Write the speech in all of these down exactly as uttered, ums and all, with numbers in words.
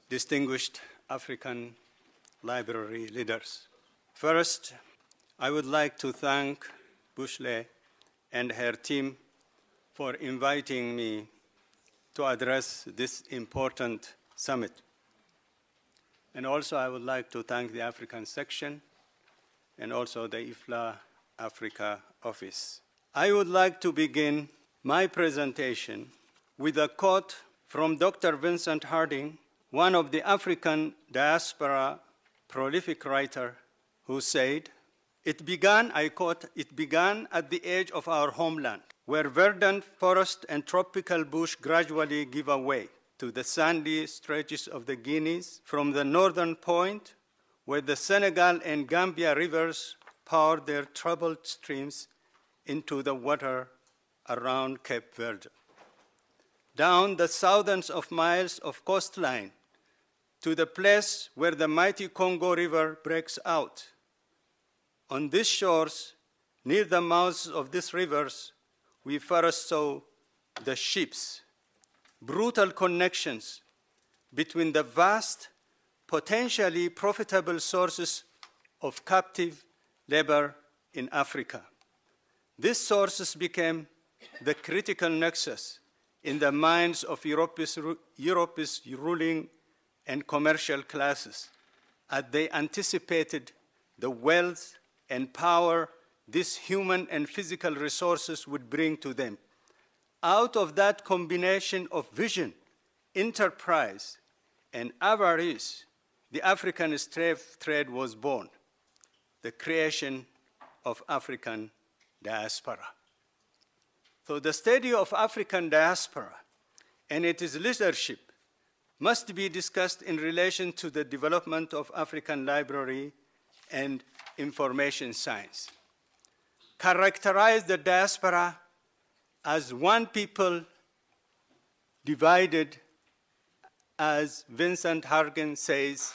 distinguished African library leaders. First, I would like to thank Bushle and her team for inviting me to address this important summit. And also I would like to thank the African section and also the I F L A Africa office. I would like to begin my presentation with a quote from Doctor Vincent Harding, one of the African diaspora prolific writer, who said, "It began," I quote, "it began at the edge of our homeland, where verdant forest and tropical bush gradually give way to the sandy stretches of the Guineas from the northern point, where the Senegal and Gambia rivers pour their troubled streams into the water around Cape Verde, down the thousands of miles of coastline to the place where the mighty Congo River breaks out. On these shores, near the mouths of these rivers, we first saw the ships, brutal connections between the vast, potentially profitable sources of captive labor in Africa. These sources became the critical nexus in the minds of Europe's, Europe's ruling and commercial classes as they anticipated the wealth and power these human and physical resources would bring to them. Out of that combination of vision, enterprise, and avarice, the African slave trade was born, the creation of African diaspora. So the study of African diaspora and its leadership must be discussed in relation to the development of African library and information science. Characterize the diaspora as one people divided, as Vincent Harding says,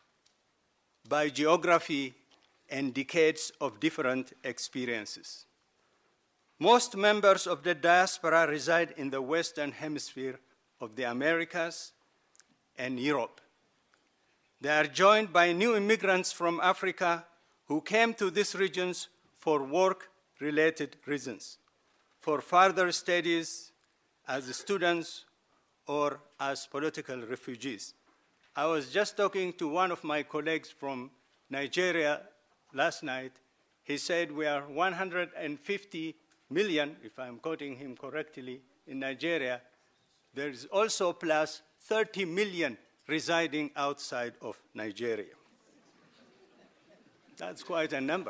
by geography and decades of different experiences. Most members of the diaspora reside in the Western Hemisphere of the Americas and Europe. They are joined by new immigrants from Africa who came to these regions for work-related reasons, for further studies as students or as political refugees. I was just talking to one of my colleagues from Nigeria last night. He said we are one hundred fifty million, if I'm quoting him correctly, in Nigeria. There is also plus thirty million residing outside of Nigeria. That's quite a number.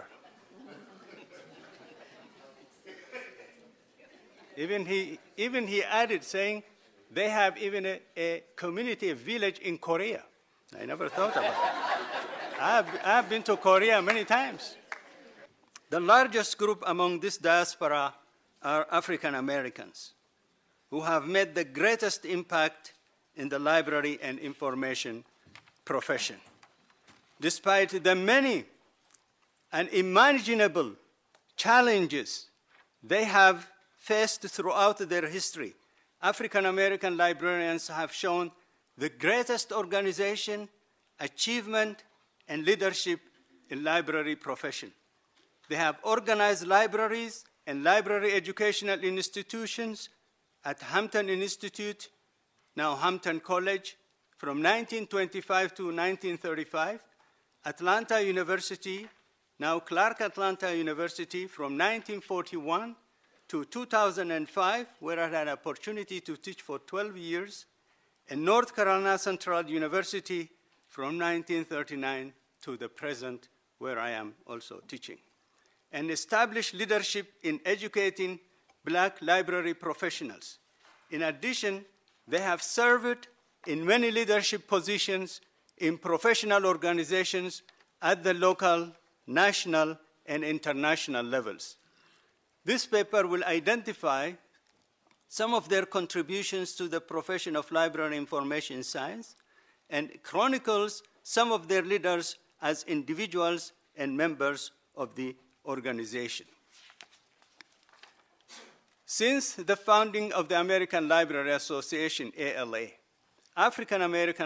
Even he, even he added, saying they have even a, a community, a village in Korea. I never thought about it. I've, I've been to Korea many times. The largest group among this diaspora are African Americans, who have made the greatest impact in the library and information profession. Despite the many unimaginable challenges they have faced throughout their history, African American librarians have shown the greatest organization, achievement, and leadership in library profession. They have organized libraries and library educational institutions at Hampton Institute, now Hampton College, from nineteen twenty-five to nineteen thirty-five, Atlanta University, now Clark Atlanta University, from nineteen forty-one to two thousand five, where I had an opportunity to teach for twelve years, and North Carolina Central University from nineteen thirty-nine to the present, where I am also teaching, and established leadership in educating Black library professionals. In addition, they have served in many leadership positions in professional organizations at the local, national, and international levels. This paper will identify some of their contributions to the profession of library information science and chronicles some of their leaders as individuals and members of the organization. Since the founding of the American Library Association, A L A, African American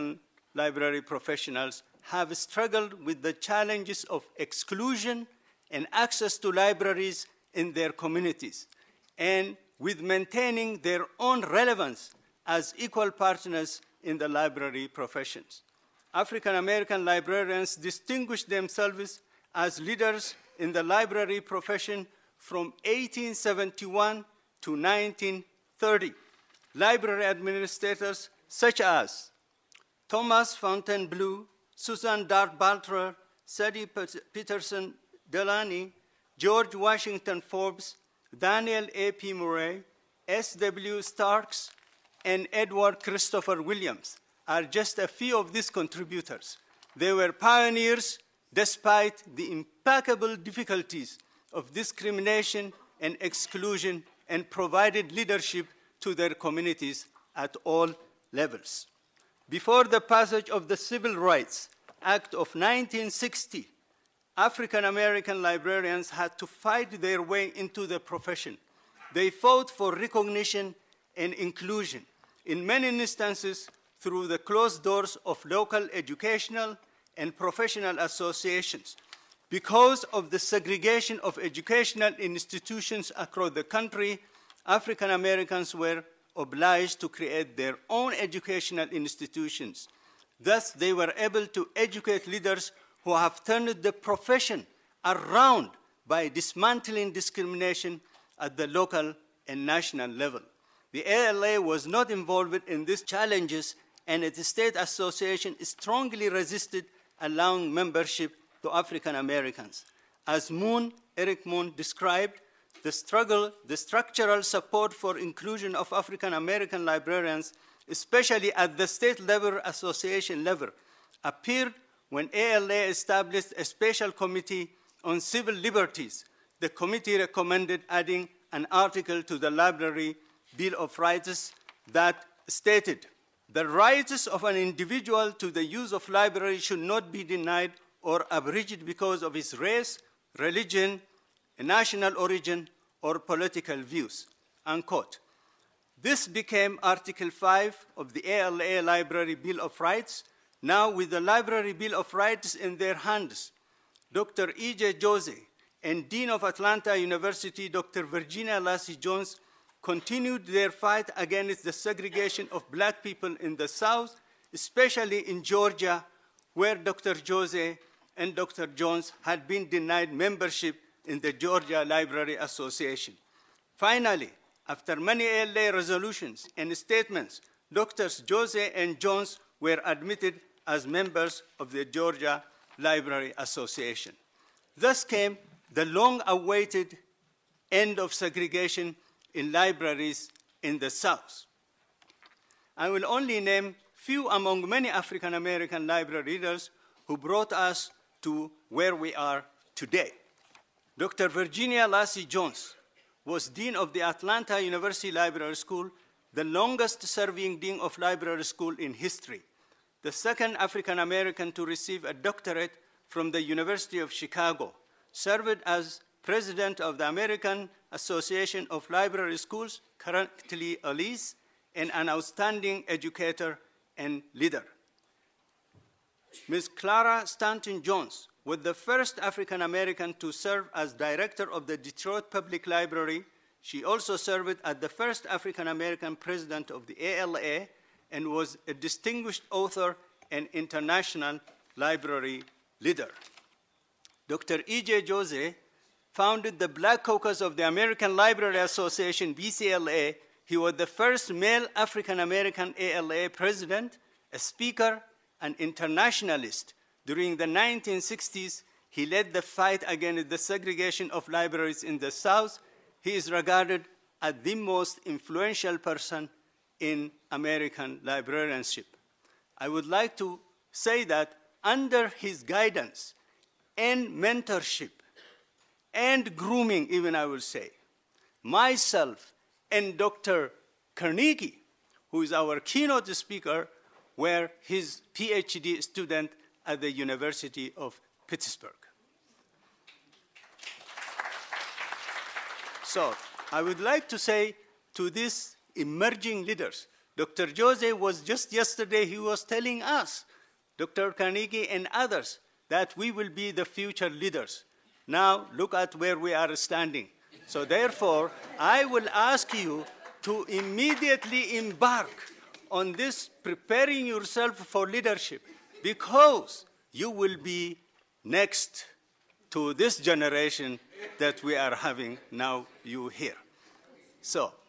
library professionals have struggled with the challenges of exclusion and access to libraries in their communities, and with maintaining their own relevance as equal partners in the library professions. African American librarians distinguished themselves as leaders in the library profession from eighteen seventy-one to nineteen thirty. Library administrators such as Thomas Fontainebleau, Susan Dart Baltrer, Sadie Peterson Delany, George Washington Forbes, Daniel A P Murray, S W Starks, and Edward Christopher Williams are just a few of these contributors. They were pioneers despite the impeccable difficulties of discrimination and exclusion, and provided leadership to their communities at all levels. Before the passage of the Civil Rights Act of nineteen sixty, African American librarians had to fight their way into the profession. They fought for recognition and inclusion, in many instances through the closed doors of local educational and professional associations. Because of the segregation of educational institutions across the country, African Americans were obliged to create their own educational institutions. Thus, they were able to educate leaders who have turned the profession around by dismantling discrimination at the local and national level. The A L A was not involved in these challenges, and its state association strongly resisted allowing membership to African Americans. As Moon, Eric Moon described, the struggle, the structural support for inclusion of African American librarians, especially at the state level association level, appeared when A L A established a special committee on civil liberties. The committee recommended adding an article to the Library Bill of Rights that stated, "The rights of an individual to the use of library should not be denied or abridged because of his race, religion, national origin, or political views," unquote. This became Article five of the A L A Library Bill of Rights. Now, with the Library Bill of Rights in their hands, Doctor E J Josey and Dean of Atlanta University, Doctor Virginia Lacy Jones, continued their fight against the segregation of black people in the South, especially in Georgia, where Doctor Josey and Doctor Jones had been denied membership in the Georgia Library Association. Finally, after many A L A resolutions and statements, Doctors Josey and Jones were admitted as members of the Georgia Library Association. Thus came the long-awaited end of segregation in libraries in the South. I will only name few among many African American library leaders who brought us to where we are today. Doctor Virginia Lacy Jones was Dean of the Atlanta University Library School, the longest serving Dean of Library School in history, the second African American to receive a doctorate from the University of Chicago, served as President of the American Association of Library Schools, currently A L I S, and an outstanding educator and leader. Miz Clara Stanton Jones was the first African American to serve as director of the Detroit Public Library. She also served as the first African American president of the A L A and was a distinguished author and international library leader. Doctor E J Josey founded the Black Caucus of the American Library Association, B C L A. He was the first male African-American A L A president, a speaker, an internationalist. During the nineteen sixties, he led the fight against the segregation of libraries in the South. He is regarded as the most influential person in American librarianship. I would like to say that under his guidance and mentorship, and grooming, even I will say, myself and Doctor Carnegie, who is our keynote speaker, were his PhD student at the University of Pittsburgh. So I would like to say to these emerging leaders, Doctor Josey was just yesterday, he was telling us Doctor Carnegie and others, that we will be the future leaders. Now, look at where we are standing. So therefore, I will ask you to immediately embark on this preparing yourself for leadership, because you will be next to this generation that we are having now you here. So